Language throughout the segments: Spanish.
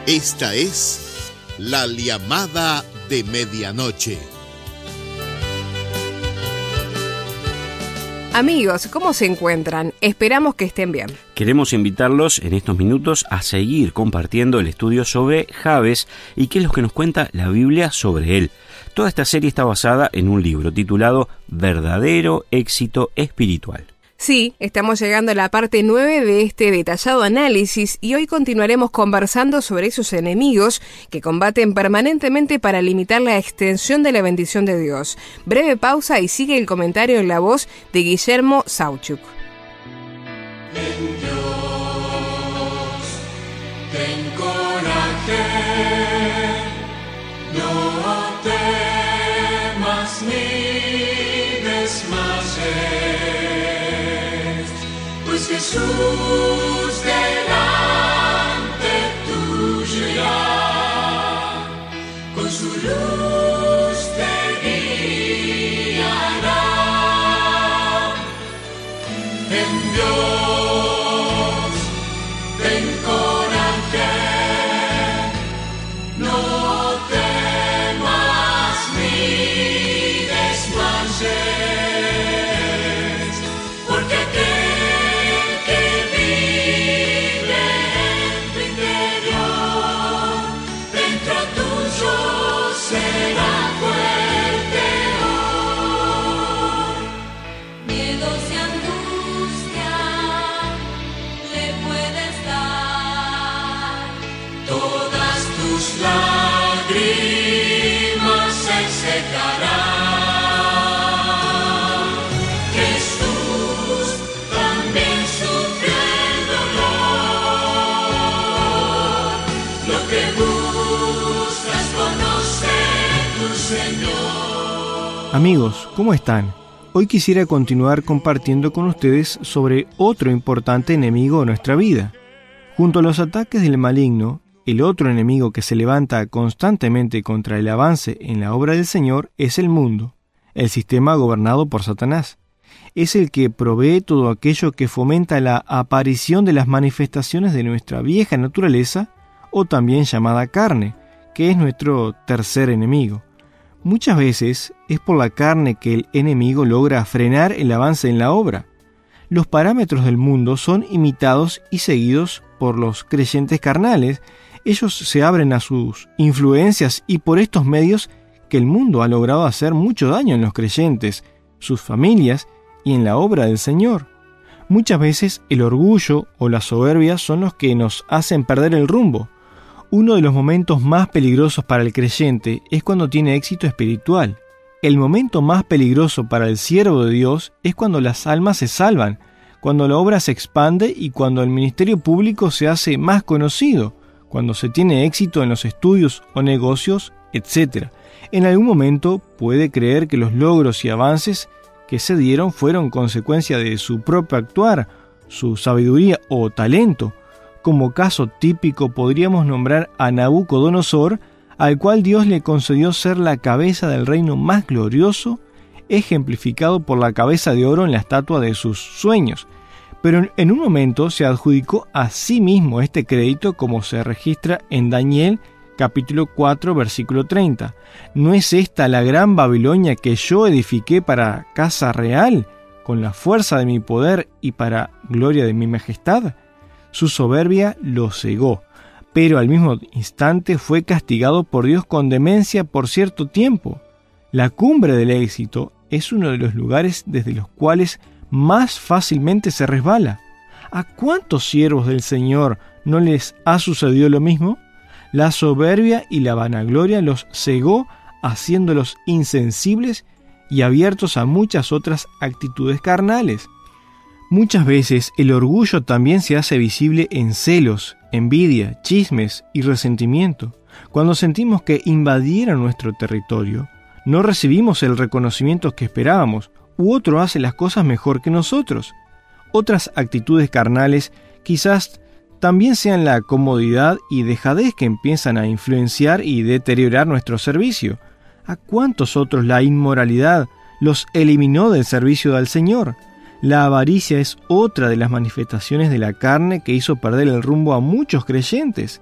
Esta es la llamada de medianoche. Amigos, ¿cómo se encuentran? Esperamos que estén bien. Queremos invitarlos en estos minutos a seguir compartiendo el estudio sobre Jabes y qué es lo que nos cuenta la Biblia sobre él. Toda esta serie está basada en un libro titulado Verdadero éxito espiritual. Sí, estamos llegando a la parte 9 de este detallado análisis y hoy continuaremos conversando sobre esos enemigos que combaten permanentemente para limitar la extensión de la bendición de Dios. Breve pausa y sigue el comentario en la voz de Guillermo Sauchuk. En Dios ten coraje, no temas ni desmayes, pues Jesús delante tuyo irá, con su luz te guiará. En Dios ten coraje, no temas ni desmayes, porque aquel que vive en tu interior, dentro tuyo será fuerte hoy. Miedos y angustia le puedes dar, todas tus lágrimas se secarán. Jesús también sufrió el dolor. Lo que buscas conocer tu Señor. Amigos, ¿cómo están? Hoy quisiera continuar compartiendo con ustedes sobre otro importante enemigo de nuestra vida. Junto a los ataques del maligno, el otro enemigo que se levanta constantemente contra el avance en la obra del Señor es el mundo, el sistema gobernado por Satanás. Es el que provee todo aquello que fomenta la aparición de las manifestaciones de nuestra vieja naturaleza, o también llamada carne, que es nuestro tercer enemigo. Muchas veces es por la carne que el enemigo logra frenar el avance en la obra. Los parámetros del mundo son imitados y seguidos por los creyentes carnales. Ellos se abren a sus influencias y por estos medios que el mundo ha logrado hacer mucho daño en los creyentes, sus familias y en la obra del Señor. Muchas veces el orgullo o la soberbia son los que nos hacen perder el rumbo. Uno de los momentos más peligrosos para el creyente es cuando tiene éxito espiritual. El momento más peligroso para el siervo de Dios es cuando las almas se salvan, cuando la obra se expande y cuando el ministerio público se hace más conocido, cuando se tiene éxito en los estudios o negocios, etc. En algún momento puede creer que los logros y avances que se dieron fueron consecuencia de su propio actuar, su sabiduría o talento. Como caso típico podríamos nombrar a Nabucodonosor, al cual Dios le concedió ser la cabeza del reino más glorioso, ejemplificado por la cabeza de oro en la estatua de sus sueños. Pero en un momento se adjudicó a sí mismo este crédito, como se registra en Daniel capítulo 4 versículo 30. ¿No es esta la gran Babilonia que yo edifiqué para casa real, con la fuerza de mi poder y para gloria de mi majestad? Su soberbia lo cegó, pero al mismo instante fue castigado por Dios con demencia por cierto tiempo. La cumbre del éxito es uno de los lugares desde los cuales más fácilmente se resbala. ¿A cuántos siervos del Señor no les ha sucedido lo mismo? La soberbia y la vanagloria los cegó, haciéndolos insensibles y abiertos a muchas otras actitudes carnales. Muchas veces el orgullo también se hace visible en celos, envidia, chismes y resentimiento. Cuando sentimos que invadieron nuestro territorio, no recibimos el reconocimiento que esperábamos, u otro hace las cosas mejor que nosotros. Otras actitudes carnales quizás también sean la comodidad y dejadez que empiezan a influenciar y deteriorar nuestro servicio. ¿A cuántos otros la inmoralidad los eliminó del servicio del Señor? La avaricia es otra de las manifestaciones de la carne que hizo perder el rumbo a muchos creyentes.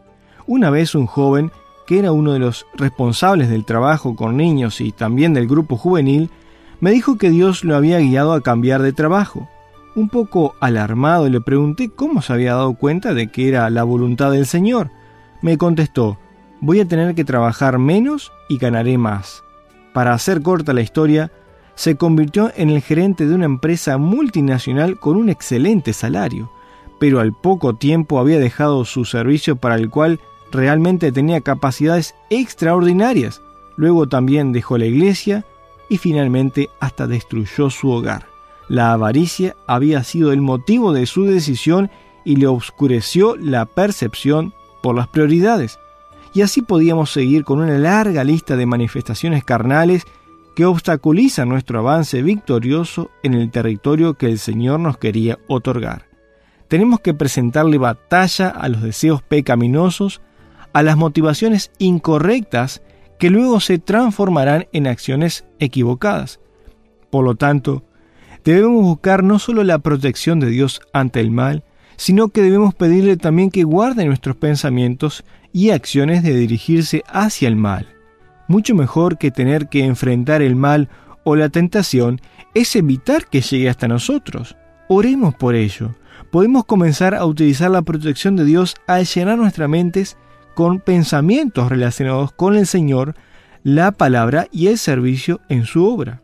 Una vez un joven, que era uno de los responsables del trabajo con niños y también del grupo juvenil, me dijo que Dios lo había guiado a cambiar de trabajo. Un poco alarmado le pregunté cómo se había dado cuenta de que era la voluntad del Señor. Me contestó: voy a tener que trabajar menos y ganaré más. Para hacer corta la historia, se convirtió en el gerente de una empresa multinacional con un excelente salario, pero al poco tiempo había dejado su servicio para el cual realmente tenía capacidades extraordinarias. Luego también dejó la iglesia y finalmente hasta destruyó su hogar. La avaricia había sido el motivo de su decisión y le oscureció la percepción por las prioridades. Y así podíamos seguir con una larga lista de manifestaciones carnales que obstaculizan nuestro avance victorioso en el territorio que el Señor nos quería otorgar. Tenemos que presentarle batalla a los deseos pecaminosos, a las motivaciones incorrectas que luego se transformarán en acciones equivocadas. Por lo tanto, debemos buscar no solo la protección de Dios ante el mal, sino que debemos pedirle también que guarde nuestros pensamientos y acciones de dirigirse hacia el mal. Mucho mejor que tener que enfrentar el mal o la tentación es evitar que llegue hasta nosotros. Oremos por ello. Podemos comenzar a utilizar la protección de Dios al llenar nuestras mentes con pensamientos relacionados con el Señor, la palabra y el servicio en su obra.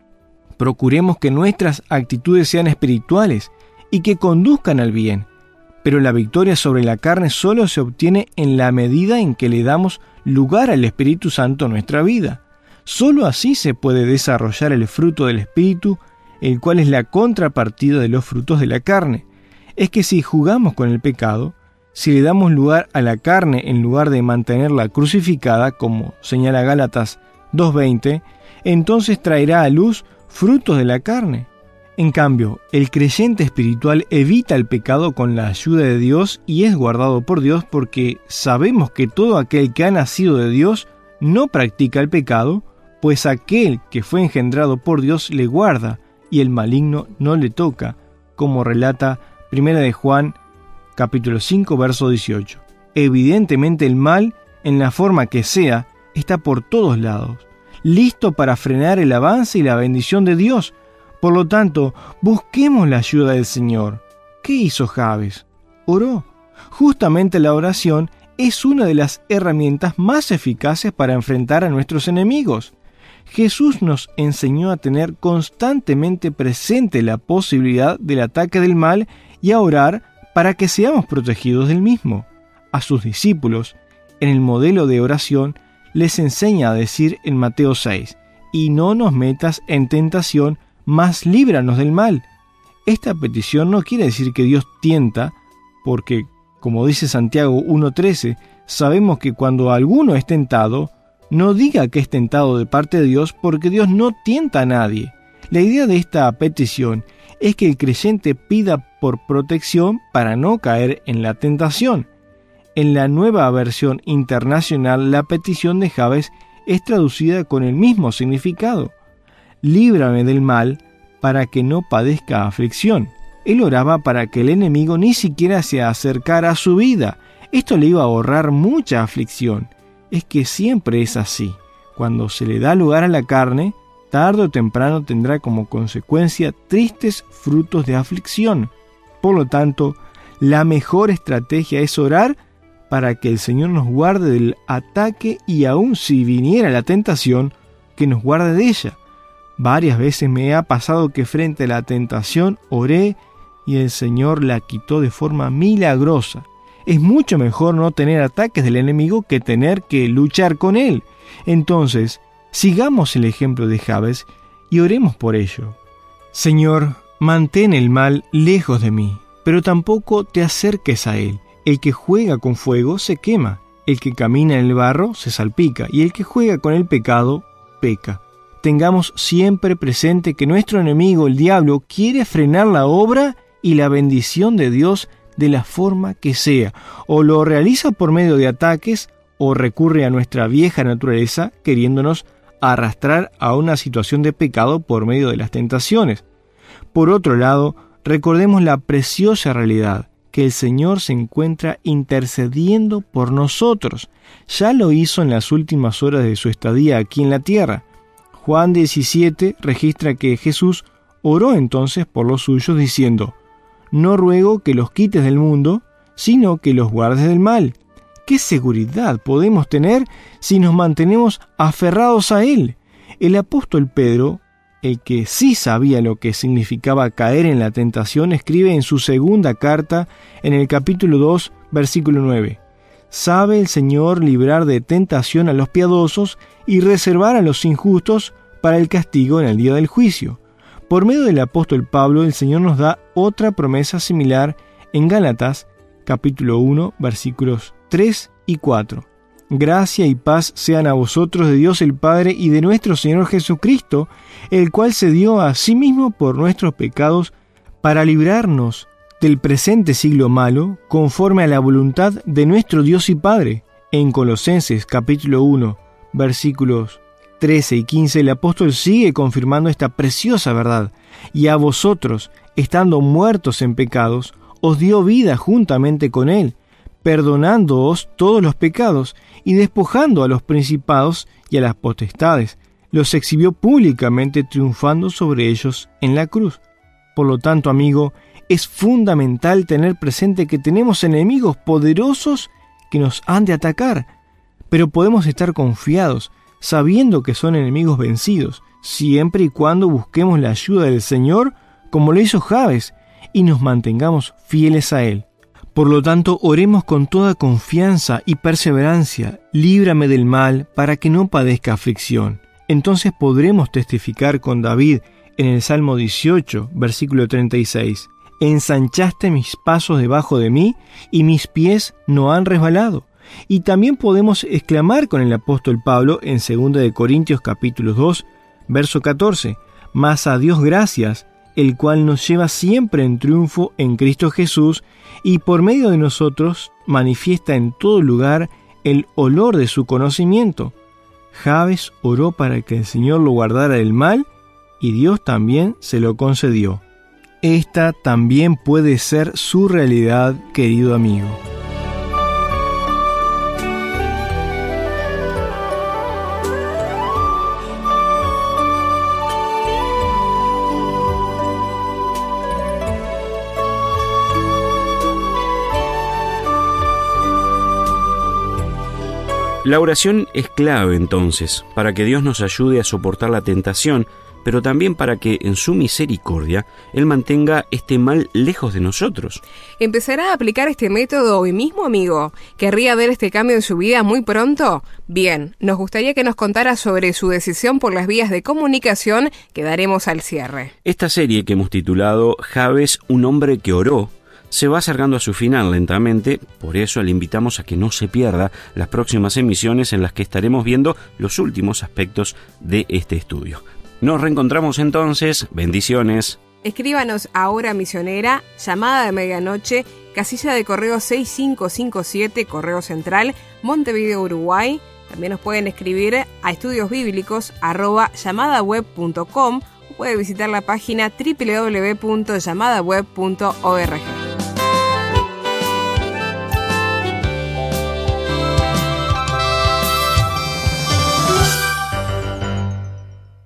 Procuremos que nuestras actitudes sean espirituales y que conduzcan al bien, pero la victoria sobre la carne solo se obtiene en la medida en que le damos lugar al Espíritu Santo en nuestra vida. Solo así se puede desarrollar el fruto del Espíritu, el cual es la contrapartida de los frutos de la carne. Es que si jugamos con el pecado, si le damos lugar a la carne en lugar de mantenerla crucificada, como señala Gálatas 2:20, entonces traerá a luz frutos de la carne. En cambio, el creyente espiritual evita el pecado con la ayuda de Dios y es guardado por Dios porque sabemos que todo aquel que ha nacido de Dios no practica el pecado, pues aquel que fue engendrado por Dios le guarda y el maligno no le toca, como relata 1 de Juan capítulo 5, verso 18. Evidentemente el mal, en la forma que sea, está por todos lados, listo para frenar el avance y la bendición de Dios. Por lo tanto, busquemos la ayuda del Señor. ¿Qué hizo Jabes? Oró. Justamente la oración es una de las herramientas más eficaces para enfrentar a nuestros enemigos. Jesús nos enseñó a tener constantemente presente la posibilidad del ataque del mal y a orar para que seamos protegidos del mismo. A sus discípulos, en el modelo de oración, les enseña a decir en Mateo 6, «Y no nos metas en tentación, mas líbranos del mal». Esta petición no quiere decir que Dios tienta, porque, como dice Santiago 1:13, sabemos que cuando alguno es tentado, no diga que es tentado de parte de Dios, porque Dios no tienta a nadie. La idea de esta petición es que el creyente pida por protección para no caer en la tentación. En la Nueva Versión Internacional, la petición de Jabes es traducida con el mismo significado: líbrame del mal para que no padezca aflicción. Él oraba para que el enemigo ni siquiera se acercara a su vida. Esto le iba a ahorrar mucha aflicción. Es que siempre es así. Cuando se le da lugar a la carne, tarde o temprano tendrá como consecuencia tristes frutos de aflicción. Por lo tanto, la mejor estrategia es orar para que el Señor nos guarde del ataque y aun si viniera la tentación, que nos guarde de ella. Varias veces me ha pasado que frente a la tentación oré y el Señor la quitó de forma milagrosa. Es mucho mejor no tener ataques del enemigo que tener que luchar con él. Entonces, sigamos el ejemplo de Jabes y oremos por ello. Señor, mantén el mal lejos de mí, pero tampoco te acerques a él. El que juega con fuego se quema, el que camina en el barro se salpica, y el que juega con el pecado peca. Tengamos siempre presente que nuestro enemigo, el diablo, quiere frenar la obra y la bendición de Dios de la forma que sea. O lo realiza por medio de ataques, o recurre a nuestra vieja naturaleza, queriéndonos arrastrar a una situación de pecado por medio de las tentaciones. Por otro lado, recordemos la preciosa realidad que el Señor se encuentra intercediendo por nosotros. Ya lo hizo en las últimas horas de su estadía aquí en la tierra. Juan 17 registra que Jesús oró entonces por los suyos diciendo: «No ruego que los quites del mundo, sino que los guardes del mal». ¿Qué seguridad podemos tener si nos mantenemos aferrados a Él? El apóstol Pedro, el que sí sabía lo que significaba caer en la tentación, escribe en su segunda carta, en el capítulo 2, versículo 9: «Sabe el Señor librar de tentación a los piadosos y reservar a los injustos para el castigo en el día del juicio». Por medio del apóstol Pablo, el Señor nos da otra promesa similar en Gálatas, capítulo 1, versículos 3 y 4. «Gracia y paz sean a vosotros de Dios el Padre y de nuestro Señor Jesucristo, el cual se dio a sí mismo por nuestros pecados para librarnos del presente siglo malo, conforme a la voluntad de nuestro Dios y Padre». En Colosenses capítulo 1, versículos 13 y 15, el apóstol sigue confirmando esta preciosa verdad: «Y a vosotros, estando muertos en pecados, os dio vida juntamente con Él, perdonándoos todos los pecados y despojando a los principados y a las potestades, los exhibió públicamente triunfando sobre ellos en la cruz». Por lo tanto, amigo, es fundamental tener presente que tenemos enemigos poderosos que nos han de atacar, pero podemos estar confiados, sabiendo que son enemigos vencidos, siempre y cuando busquemos la ayuda del Señor, como lo hizo Jabes, y nos mantengamos fieles a Él. Por lo tanto, oremos con toda confianza y perseverancia: «Líbrame del mal, para que no padezca aflicción». Entonces podremos testificar con David en el Salmo 18, versículo 36: «Ensanchaste mis pasos debajo de mí, y mis pies no han resbalado». Y también podemos exclamar con el apóstol Pablo en 2 Corintios capítulo 2, verso 14: «Mas a Dios gracias, el cual nos lleva siempre en triunfo en Cristo Jesús, y por medio de nosotros manifiesta en todo lugar el olor de su conocimiento». Jabes oró para que el Señor lo guardara del mal, y Dios también se lo concedió. Esta también puede ser su realidad, querido amigo. La oración es clave entonces para que Dios nos ayude a soportar la tentación, pero también para que en su misericordia Él mantenga este mal lejos de nosotros. ¿Empezará a aplicar este método hoy mismo, amigo? ¿Querría ver este cambio en su vida muy pronto? Bien, nos gustaría que nos contara sobre su decisión por las vías de comunicación que daremos al cierre. Esta serie que hemos titulado Jabes, un hombre que oró, se va acercando a su final lentamente, por eso le invitamos a que no se pierda las próximas emisiones en las que estaremos viendo los últimos aspectos de este estudio. Nos reencontramos entonces, bendiciones. Escríbanos a Hora Misionera, llamada de medianoche, casilla de correo 6557, Correo Central, Montevideo, Uruguay. También nos pueden escribir a estudiosbiblicos@llamadaweb.com o puede visitar la página www.llamadaweb.org.